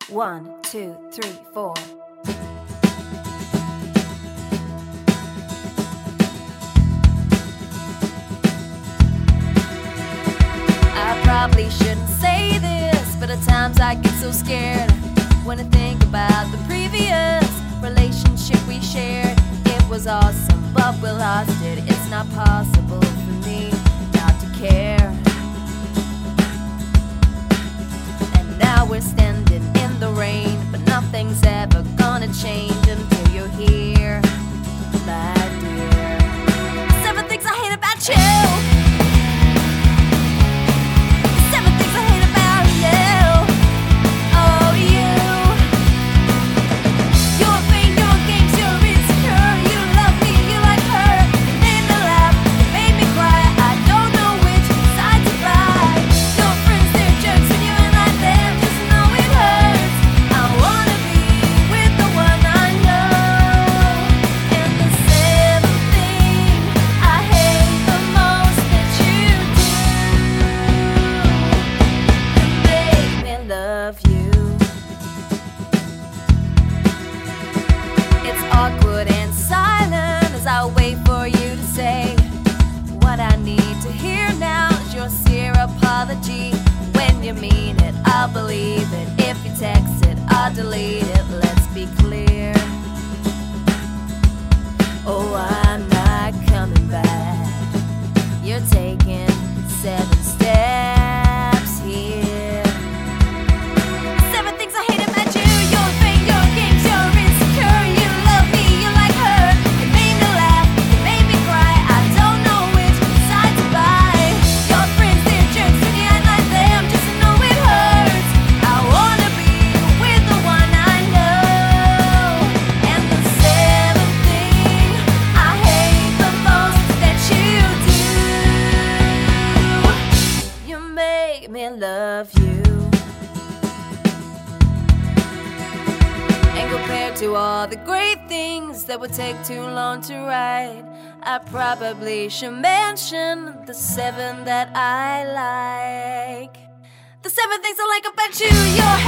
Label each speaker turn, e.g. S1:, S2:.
S1: 1, 2, 3, 4. I probably shouldn't say this, but at times I get so scared when I think about the previous relationship we shared. It was awesome, but we lost it. It's not possible for me not to care. And now we're standing in the rain, but nothing's ever gonna change until you're here, my dear. 7 things I hate about you. Awkward and silent as I wait for you to say what I need to hear now is your sincere apology. When you mean it, I'll believe it. If you text it, I'll delete it. Let's be clear. Oh, I'm not coming back. You're taking 7 steps here. 7 things I hate about you. Your fame, your games, you're insecure. You love me, you like her. You made me laugh, you made me cry. I don't know which side to buy. Your friends, they're jerks, and you act like them just to know it hurts. I wanna be with the one I know. And the 7th thing I hate the most that you do, you make me love you. And compared to all the great things that would take too long to write, I probably should mention the 7 that I like. The 7 things I like about you. Your